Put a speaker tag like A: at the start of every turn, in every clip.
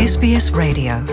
A: SBS Radio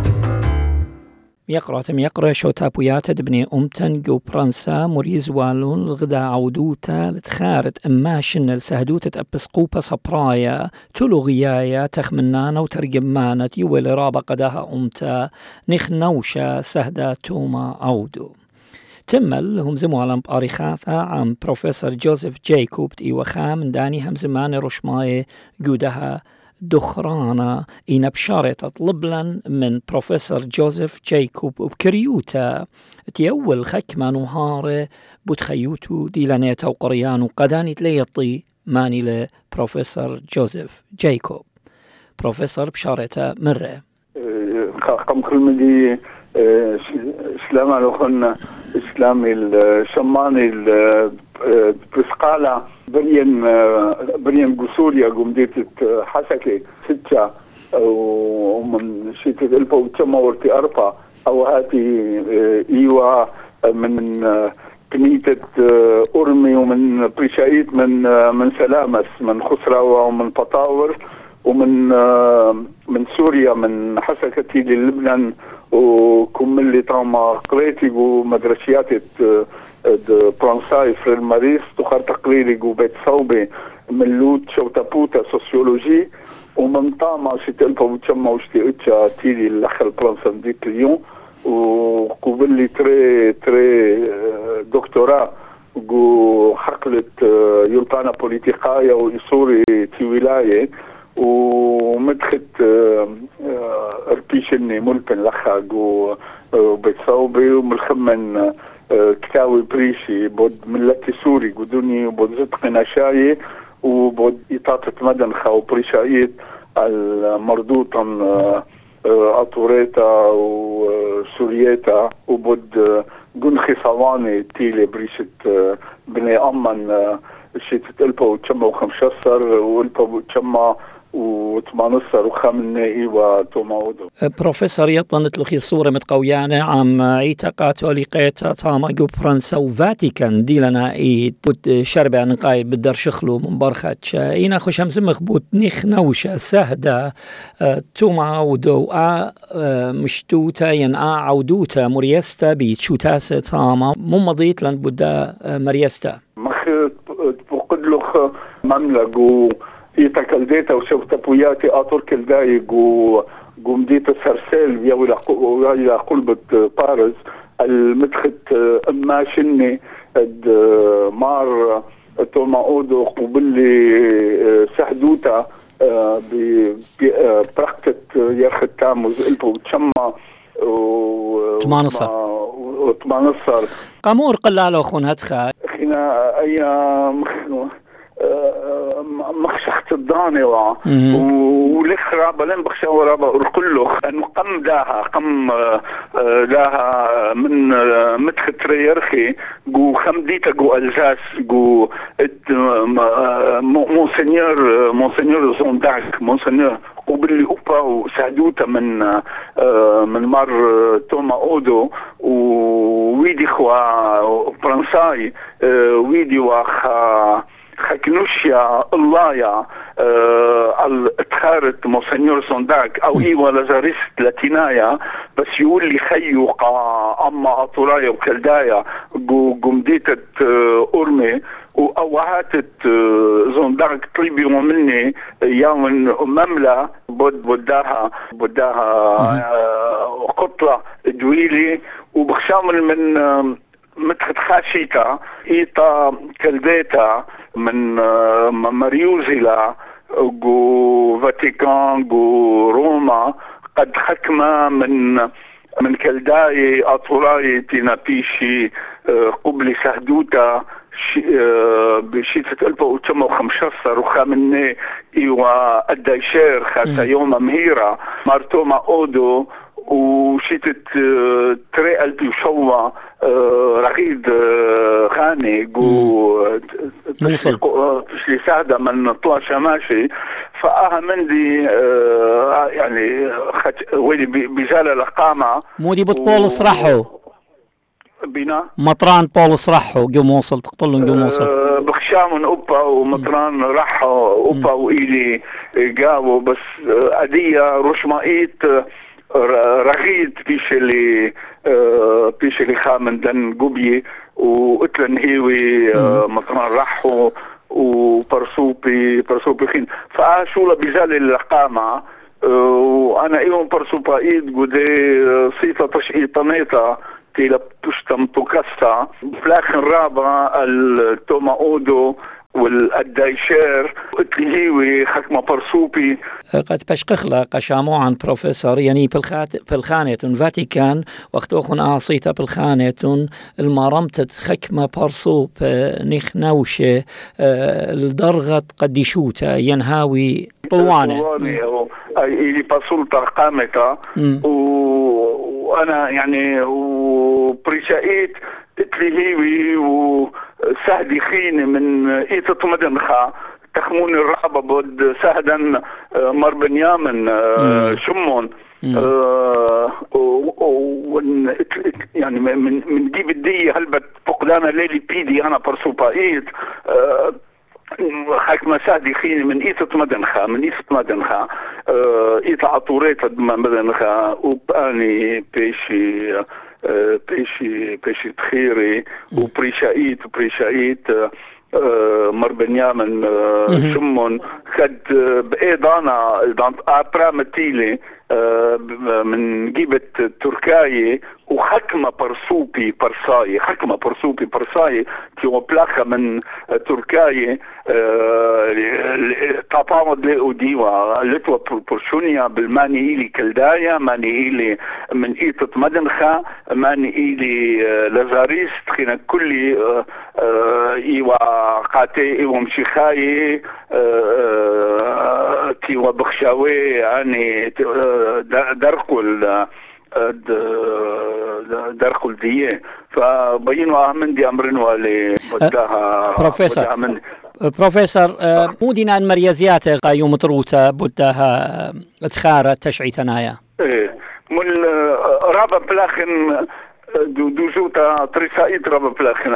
B: يقرأ شوتابويات دبني أمتن جو برانسا مريز والون الغدا عودوتا لتخارت أماشن السهدوتة أبسقوبة صبرايا تلو غيايا تخمنانا وترجمانة يولي رابا قداها أمتا نخنوشا سهدا توما عودو تمل هم زموالم باريخاثا عن بروفيسور جوزيف جايكوب وخام داني هم زمان رشماي جودها دخرانا إن بشارة طلبلا من بروفيسور جوزيف جايكوب وبكريوتا تيول خكما نهار بتخيوتو ديلانيتا وقريان وقداني تليطي ماني لبروفيسور جوزيف جايكوب بروفيسور بشارة مرة
C: قم كل مدي إسلام على خلنا إسلامي الشماني بسقالة بريان قصوريا قمديت حسكي ستة ومن شيت الألفا وتسمى ورتي أربعة أو هاتي إيوا من كنيتة أرمي ومن بريشايت من سلامس من خسراوة ومن بطاور ومن سوريا من حسكتي للبنان وكملي طاما قريتي ومدرسيات برانساي في الماريس تخار تقريري وبيت صوبي من لوت شوتابوتا سوسيولوجي ومن طاما شتلفا وتشما وشتي اتشا تيلي الاخر برانسان ديك اليوم وقبل لي تري دكتوراه جو حقلت يلطانا بوليتيقايا وإصوري تي ولاية ومدخت اربيشني ملبن لخا جو بيت صوبي وملخمن كتاوي بريشي بود ملتي سوري قدوني وبود زدق نشاي وبود إطاطة مدنخة وبريشايت المردوطا أطوريتا وسوريتا وبود قنخي صواني تيلي بريشة بني أمن شيت البا وتشما وخمشصر والبا وتشما وتمانصر وخامنائي وتوماودو
B: بروفيسور يطلنت لخي صورة متقويانة عم عيتا لقيتا طاما جو فرنسا وفاتيكان دي لنا بود شربع نقاي بدر شخلو من برخاتش إينا خوش همزم مخبوط نيخ نوشة سهدة توماودو مشتوتا عودوتا مريستا بيتشوتاسة طاما ممضيت لن بدا مريستا
C: بقد لخ مملق يتكلديتا وشوتابوياتي آطور كالداي قمديت السرسال ويا قلبة بارز المدخت أماشني مار توما أودو قبلي سهدوتا ببرقة يرخد تاموز إلبو تشما وتمانصر
B: قامور قلالو خون هدخا
C: خينا أيام مخشخت الضاني ولخرا بلين بخشا ورابا الكله انه قم داها من مدخت ريرخي جو خمديتا جو الزاس جو مونسنيور زونداك مونسنيور وباللي اوبا وسعدوتا من مار توما اودو وويدي خوا فرنساي ويدي واخا خكنوشيا الله اتخارت مونسنيور سونداك او ايوا لازاريست لاتينايا بس يقول لي خيوقا اما اطورايا وكلدايا قمديتت ارمي واوهاتت زونداك طلبوا مني يوم مملة بداها قطلة دويلي وبخشامل من متخت خاشيتا ايطا كلديتا من مريوزيلا جو فاتيكان جو روما قد حكمة من كلداي أطوراي تنابيشي قبل سهدوتا بشيتة 1915 وخامني إيوا الدايشير خاصة يوم مهيرة مارتوما أودو وشيتة تري ألبي وشوة رغيد غاني جو تشلي سعدة من طلع شماشي فأها مندي يعني ويلي بجالة القامة
B: مودي بطبول صرحو
C: بنا
B: مطران بولس رحو جو موصل تقتلون جو موصل
C: شامن أوبا ومطران راح أوبا وإلي جاو بس أدية رشمائيت رغيت بيش اللي خامن دن قبي وقتلن هيوي مطران راح وبرسوبي خين فعاشولا بجال القامة وأنا إيهم برسوبايد قدي صيفة تشعيطانيتا تيلا تشتم تكسا فلاخن رابع التوما أودو والدايشير اتلهيوي حكمة برسوبي
B: قد بشقخلا قشامو عن بروفيسور يعني بالخانة فاتيكان وقتوخن آصيتا بالخانة المرمتت حكمة برسوب نخنوشة الدرغة قديشوتا ينهاوي طوانة
C: اللي بسلطة قامتا وأنا يعني وبريشايت اتلهيوي وسهدي خين من إيتة مدنخا تخمون الرعبة بود سهدا مربنيامن شمون يعني من جيب الدي هلبت فقدانا ليلي بيدي أنا برسوبايت حكمة سادي خيني من إيسة مدنخا إيسة عطوريت مدنخا وباني بيشي تخيري وبريشايت مربنيامن شمون خد بإيضانا أبرامتيلي من جيبة تركاي وحكمة برسوبي برساي تيو بلاخة من تركاي طابامد لأوديوة لتوى برشونيا بالماني إلي كلدايا ماني إلي من إيطة مدنخة ماني إلي لازاريست خينا كل إيوا قاتي إيوا مشيخاي تيو بخشاوي يعني درقل ديه فبينوا من دي أمرنوا لمدها
B: بروفيسور مودنا المريزيات قايوم طروتا بدها تخارة تشعيتنايا
C: من رابا بلاخن دوزوتا تريسايد رابا بلاخن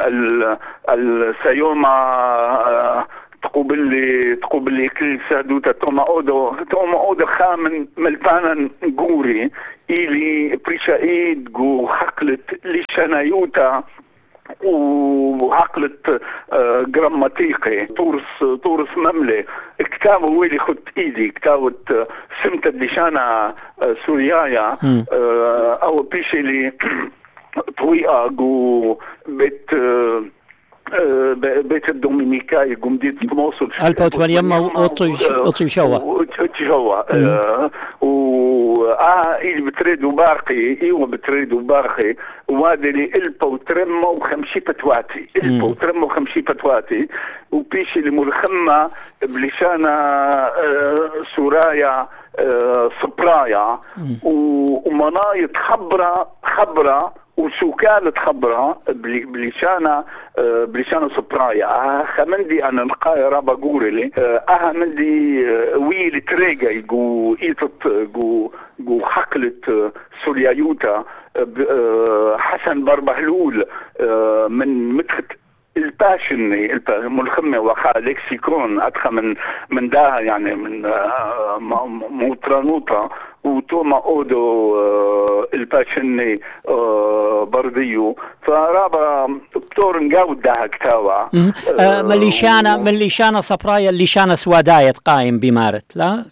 C: السيوما تقوبل لي كل سادوتا توما أودو خامن ملبانا جوري إلي بريشايد جو حقلت لشنايوتا وعقلت جراماتيقي طورس مملي كتابه ويلي خد ايدي كتابه سمت اللشانة سوريايا او بيشي لي طويقة جو بيت الدومينيكاي قمديت موصل
B: البوت واليما أطي شوا
C: إلي بتريدوا باقي إيوه بتريدوا باقي وهذا اللي إلبو ترمى وخمشي فتواتي وبيشي اللي ملخمة بلشانة سورايا صبرايا ومنايط خبرة وسكالة خبرة بلشانة صبرايا خمندي أنا نقايا رابا قوري مندي ويل تريقا يقو إيطت جو حقلة سوريايوتا حسن بربهلول من مدخت الباشني الملخمة وخا لكسيكون أدخى من داها يعني من موترانوتا وتوما أودو الباشني برديو فرابا بتور نقاود داها كتاوة
B: من ليشانا صبرايا الليشانا سواداية قايم بمارت لا؟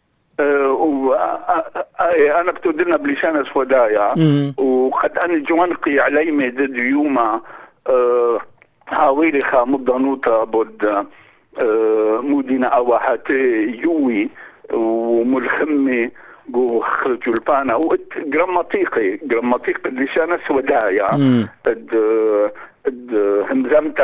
C: أنا بتودلنا بليشانا سوادايا وقد أن جوانقي علي مدد يوما حاولي خامضة نوتا بود مدينة أواحاتي يوي وملخمي جو خرجوا البانا جراماتيقي لشانة سودايا همزمت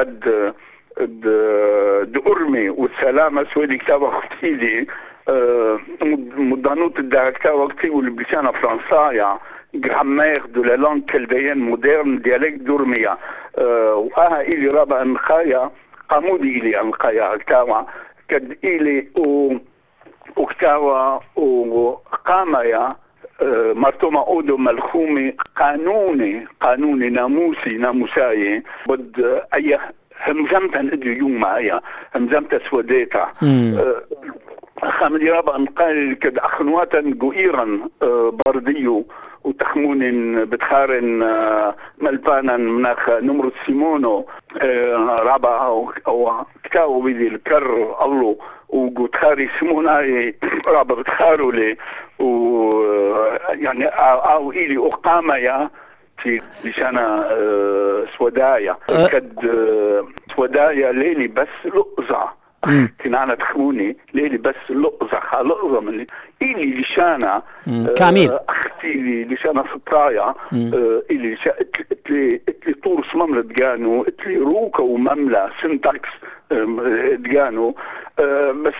C: أرمي والسلامة سويدي كتابة اختيدي مدانوت الداركتا وقتي والبلشانة فرنسايا grammaire de la langue chaldéenne moderne dialecte d'Urmia إلي رابع أنخايا قامودي إلي أنخايا كتاوى كد إلي وكتاوى وقامايا مرتوما أودو ملخومي قانوني ناموساي بد همزمتا اديو يوم معايا همزمتا سوديتا خامل رابا نقال كد أخنواتا قويرا بارديو وتخمون بتخارن ملبانا مناخ نمرو سيمونو رابا أو كتاو بيدي الكر الله وتخاري سيموناي رابا بتخارو لي يعني أو إلي أقامة في لشانا سودايا كد سودايا ليلي بس لؤزة كنا تخموني ليلي بس لؤزة من إلي لشانا
B: كامل
C: أختي لشانا سطرايا إلي اتلي طورس مملة دقانو اتلي روكا ومملة سنتاكس دقانو بس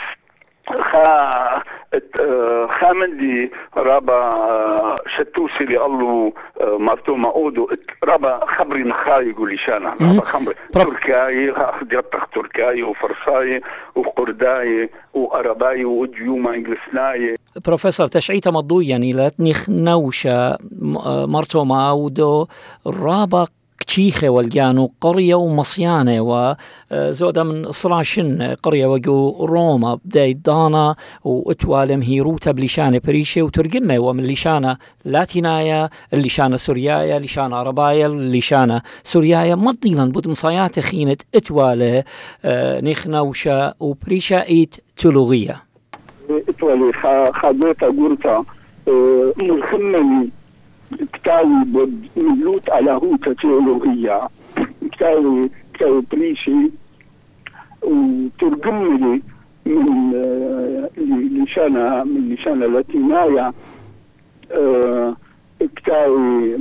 C: خامندي رابا شتوسي لي الله مرتو ما اودو رابا خبري نخاي يقول شانا رابا خبري تركاي خديتك تركاي وفرساي وقرداي وارباي وديوما انجلسناي
B: بروفيسور تشعيته مضوي يعني لا تنخنوشا مرتو ما اودو رابا كتشيخة والجانو قرية ومصيانة وزودة من إصراشن قرية وجو روما بداية دانا واتوالم هيروتا بلشانة بريشة وترجمة ومن لشانة لاتينايا اللشانة سوريايا لشانة عربايا اللشانة سوريايا مضيلا بود مصايات خينة اتوالة نخنوشة وبريشة ايت تلوغية
C: اتوالي خادوتا قرطة ملخمني كتاوي ملوت على هوتا تيولوجية كتاوي بريشي وترجم لي من لشانة لاتينايا كتاوي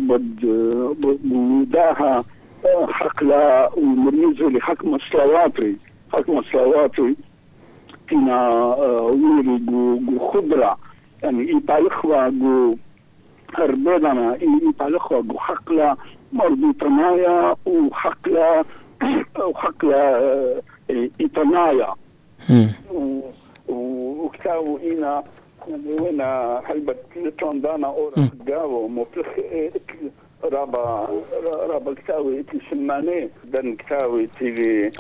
C: بوداها حقلا ومريزو لحق مصلواتي كنا ويري جو خضرة يعني إيطالخوا جو هربنا يطلقوا بحقلة مربوطنايا وحقلة إيطانايا وكتاو إنا وينا حلبة لتون دانا أورا جاو مفلخ رابا كتاوي إتي شماني دان كتاوي تيلي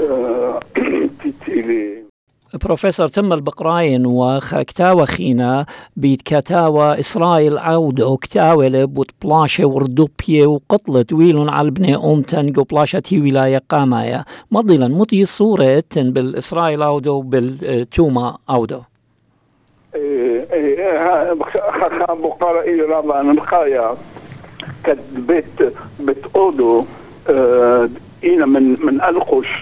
B: بروفيسور تم البقراين وكتاوى خينا بيتكتاوى إسرائيل عود أو كتاوى لبوت بلاشة وردوبية وقتلة ويلون على بني أمتن جو بلاشة تي ولاية قامايا مضيلا مطي صورة بالإسرائيل عودو بالتوما عودو
C: بقرا إلي رابا نمخايا كد بيت أودو إينا من ألقش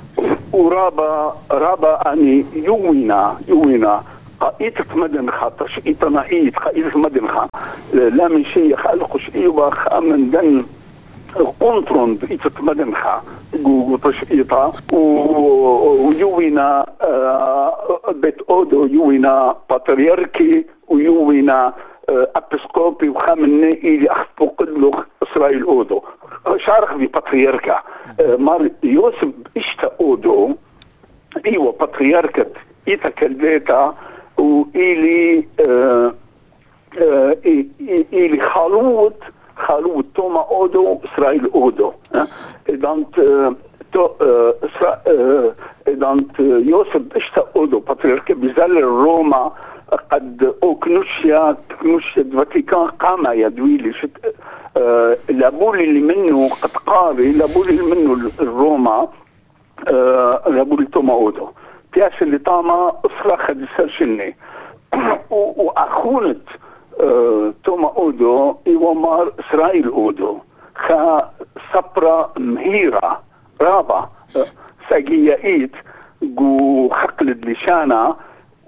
C: ورابا أني يوينا قائدة مدنخة تشقيط نعيد قائدة مدنخة لا من شيء خالقش إيوة خامن دن قنطرون بقيتة مدنخة جو تشقيطة ويوينا بيت أودو يوينا بطريركي ويوينا أبسكوبي وخامن إلي أخذ قدلوخ إسرائيل أودو شارخ ببطريركا مار يوسف اشتا أودو إيوه بطريركة إيتا كالبيتا وإيلي إيلي خالوت توما أودو إسرائيل أودو إدانت يوسف اشتا أودو بطريركة بزال روما قد كنوشيا الفاتيكان قام يدويلي لابولي اللي منه قد قاري لابولي اللي منه الروما لابولي توما أودو تياس اللي طاما أسرى خدسر شني وأخونت توما أودو إيوامار إسرائيل أودو خا سبرا مهيرة رابا ساقية جو حقلد لشانا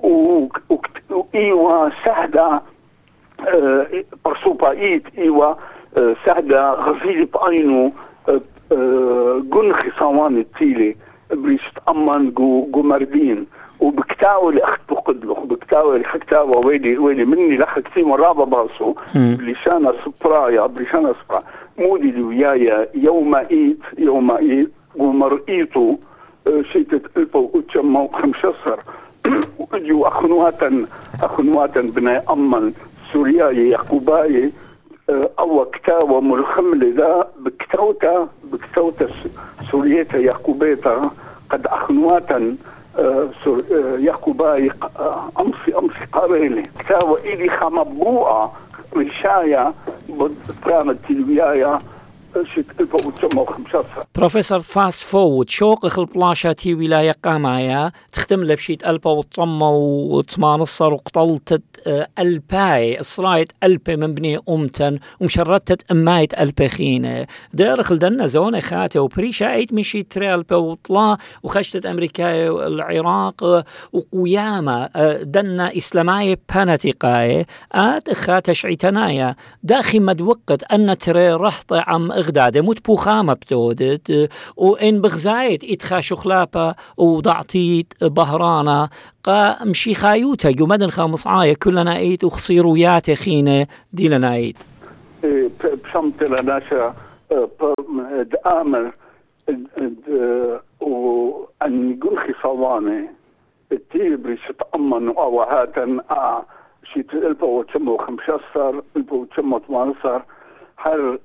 C: وإيوا سهدة برسوبا إيوا سهدة غزيل بأينو جنخي صوان التيلي بريشت أمان جو مردين وبكتاوي اللي أخذ بقدلخ بكتاوي اللي حكتاوي ويلي مني لحكتي مرابا باسو بلشانا سبرايا مودي لويايا يوم إيت جو مرئيتو شيتت ألفو وتشمو 15 وجو أخنواتا بناي أمان سورياي يعقوباي أو كتاوة ملخملة ذا بكتاوتا بكتوتا سوريتا يعقوبيتا قد أخنواتا يعقوباي أمسي قاريلي كتاوة إلي خمبوعة رشايا برامة تلويايا
B: بروفيسور فاست فورد شوق البلاشاتي ولاية قامايا تختم لبشيت ألبا وطمة وتمانصر وقطلتت ألباي إسرايت ألبي من بني أمتن ومشرتت أمايت ألبي خينة دارخل دنا زونة خاتي وبريشا ايت مشي تري ألبي وطلا وخشتت أمريكا العراق وقيامة دنا إسلاماي باناتيقاي خاتش شعيتنايا داخي مدوقت أن تري رحط عم إغداد موت بوخامة بتودت وإن بغزايت إدخا شخلابة وضعتيت بهرانا قا مشي خايوتا جمدن خامص عاية كلنا إيت وخصيرويات خينة دي لنا إيت
C: بشمت لناشا دآمر وأن يقول خصواني التيبري شتأمن وأوهاتا شيت البا وتشمو 15 البا وتشمو 18 هر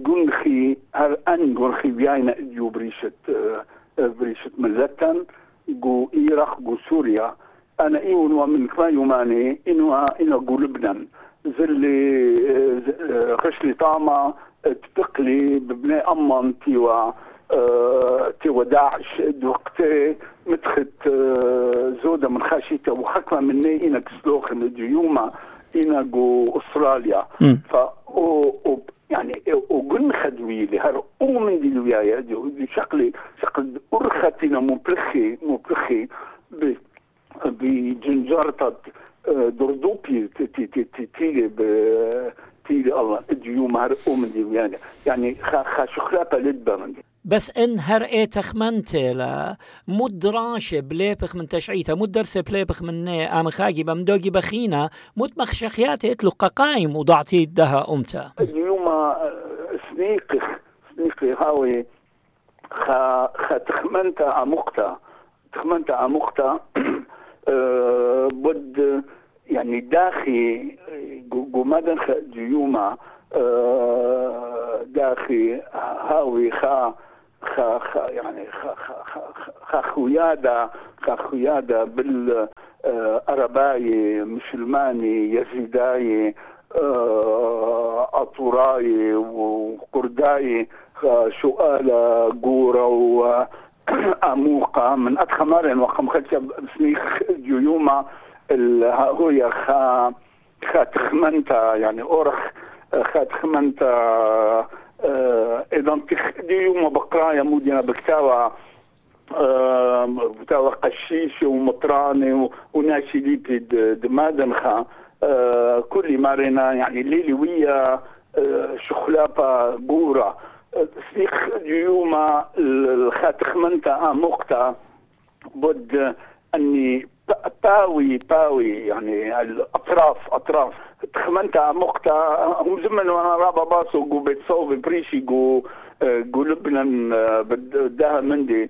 C: أنجنخي بيانا إديو بريشت ملتن جو إيراق جو سوريا أنا إيونوا من كما يوماني إنوا جو لبنان زلي خشلي طعمة تبقلي ببناء أمان تيوا داعش دوقتي متخت زودة من خاشيته وحكمة مني إنا كسلوخ من ديوما إنا جو أستراليا يعني وقلن خدويلي هر من دي الوياية دي شكل أرختنا مبلخي بجنجارة دردوبي تيلي الله ديوم هر من دي الوياية يعني شخلابة لدبا
B: بس إن هر تخمنتي لا مد راشة بليبخ من تشعيتها مد درسة بليبخ من آمخاجي بمدوجي بخينا مد مخشخياتي اتلو قايم وضعتي دها أمتا
C: اليوم سنيقي هاوي تخمنت عمقتا بد يعني داخي قمدن ديوما داخي هاوي يعني خيادة بالأرباي مسلماني يزيداي أطوراي وقرداي سؤال قورة وأموقة من أدخمارين وخم خلشة سنيخ جيوما هوية تخمنتا يعني أورخ تخمنتا إذا ديوما بقرايا مودينا بكتاوى قشيش ومطراني وناشي دمادنخا كل مارنا يعني ليلي ويا شخلابة بورا سيخ ديوما الخاتخمنتا مقتا بد أني باوي يعني الأطراف تخمنتا مقتا هم زمن وانا رابا باسو جو بيت صوبي بريشي جو لبنان بدها مندي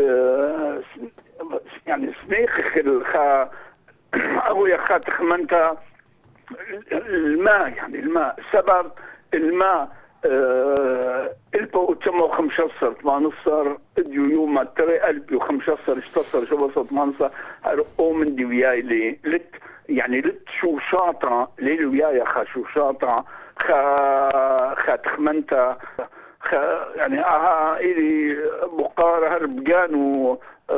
C: يعني سنيخ أبو يخا تخمنتا الماء سبب الماء البو تمو 15 18 اديو يوم تري البي 15 16 شو وصل 18 هرقو من دي وياي لي لت شو شاطرة ليلي وياي شو شاطرة تخمنتا يعني إلي بقارة هربجان و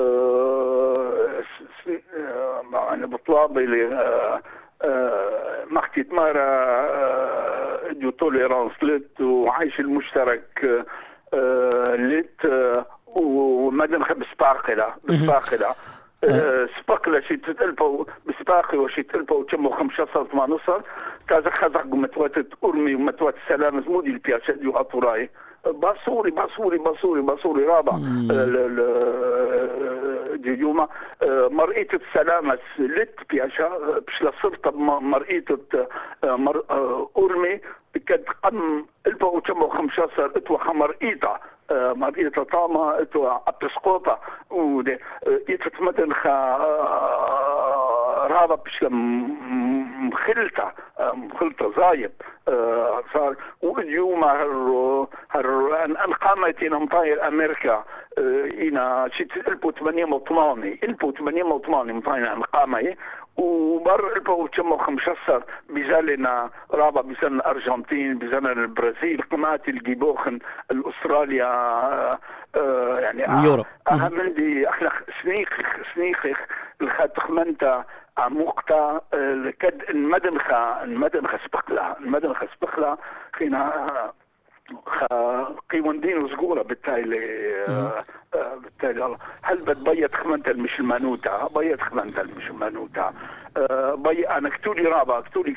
C: يعني بطلاب إلي مختيت مرة ديو توليرانس لت وعيش المشترك لت ومدن بسباقلة سباقلة شي تتلفو بسباقي وشي تلفو تمو 15 18 كازا خزق متواتت أرمي ومتوات السلامة مودي البياشة ديو أطوراي باسوري رابع ديوما مرئية السلامة لت بياشا بش لصرت مرئية أرمي كد قم البو تمو 15 اتوى مرئيتا مرئيتا طامة اتوى أبسقوطة ودي يتتمدن رابع بش مخلطة زايب صار واليوم هر قامت مطاير أمريكا إنا شيء 1880 مطاير قامة وبر 2015 بزالنا رابع بزالنا الأرجنتين بزالنا البرازيل قمات الجيبوخن الأستراليا يعني
B: يوروب
C: مندي احنا سنيخ الخاتخمنتا عموقتا لكد المدمخة سبقلا خينا قيوندين وزقورة بالتالي هل بتبيت خمنتا المشلمانوتا أنا كتولي رابع كتولي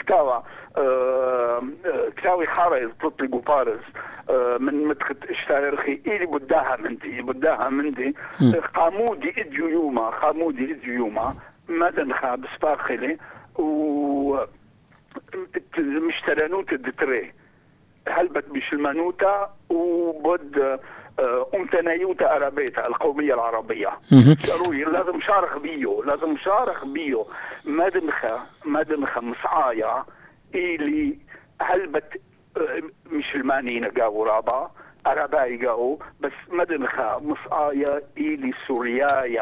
C: كتاوي حارة تطلقوا بارز من مدخت اشتايرخي إلي بداها مندي قامودي إديو يوما مدنخا بسباخلي و مشترانوت الدتري هلبت بشلمانوتا وبد أمتنايوتا عربيتا القومية العربية ضروري لازم شارخ بيو مدمخة مصعايا إلي هلبت مشلماني نقاو رابا عرباي قاو بس مدمخة مصعايا إلي سوريايا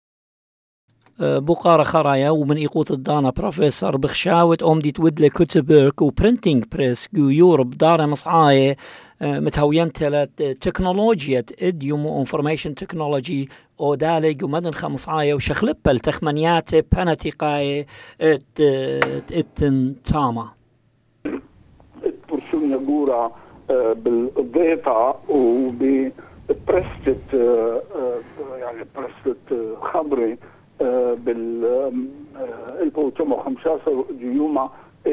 B: بقارة خرايا ومن إيقوت الدانا بروفيسور بخشاوت أمدي تودلة كتبرك وبرنتينج بريس جو يوروب دارة مصعاية متهوين تلات تكنولوجيا إديوم وإنفورميشن تكنولوجي أو دالج ومدن خمصعاية وشخلبة التخمنيات باناتيقاية تاما
C: برسوم يقورا بالضيطة وببرستة يعني برستة خبري بالبوتومو 15 يوما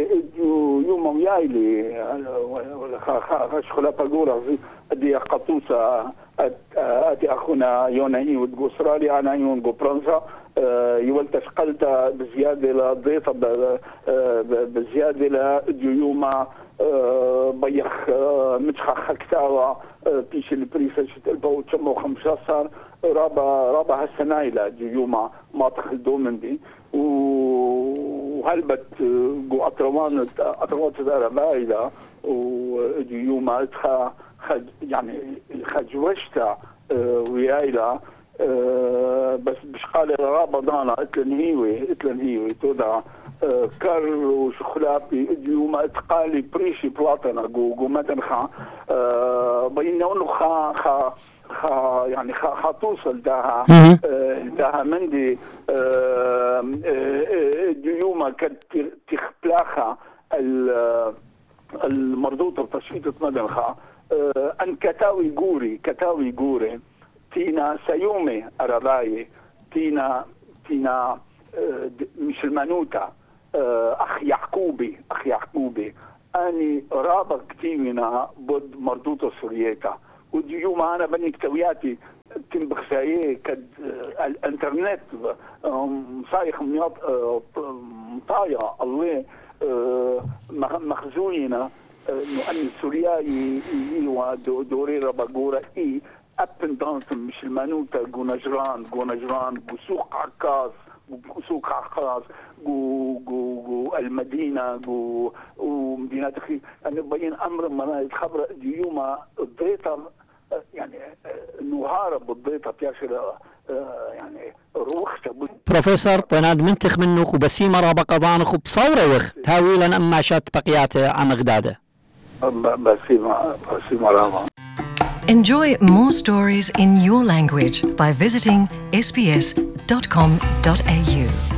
C: ويايلي خاش خلا باغورا دي قطوسة اتي اخونا يوناني ودقو استراليا انا يون جو برنسا يولتش قلتا بزيادة لضيطة بزيادة لديوما بيخ متخ خكتاوا بيش البريسة البوتومو 15 رابع هالسنايلة ديوما ما تخلدو من دي وهلبت جو أطروات الأربايلة وديوما يعني خجوشتا ويايلا بس بشقال رابع دانا اتلن هيوي تودا كار وشخلابي ديوما اتقالي بريشي بلاطنا جو مدنخا بينا انه يعني توصل داها مندي ديوما كانت تخبلاخا المردوطة تشيطة مدنخا ان كتاوي جوري تينا سيومي أراباي تينا مش المنوتة أخ يعقوبي أني رابط كتيمنا بود مردوطة سوريتا وديوم أنا بني كتوياتي تنبخسايه كد الانترنت مصايخ مطايا الله مخزوننا أن سوريا دوري رباقورة up and down مش المنوتة جو نجران جو سوق عكاظ جو المدينة جو ومدينات أخي أنا بين أمر ما يتخبر ديوما الضيطة يعني نهارة بالضيطة بياشر يعني روخت
B: بروفيسور طناد منتخ منك وبسيمة رابقة ضانخ وبصورة وخ تاويلا أما شات بقياته عن غداده
C: بسيمة رابقة.
A: Enjoy more stories in your language by visiting sbs.com.au.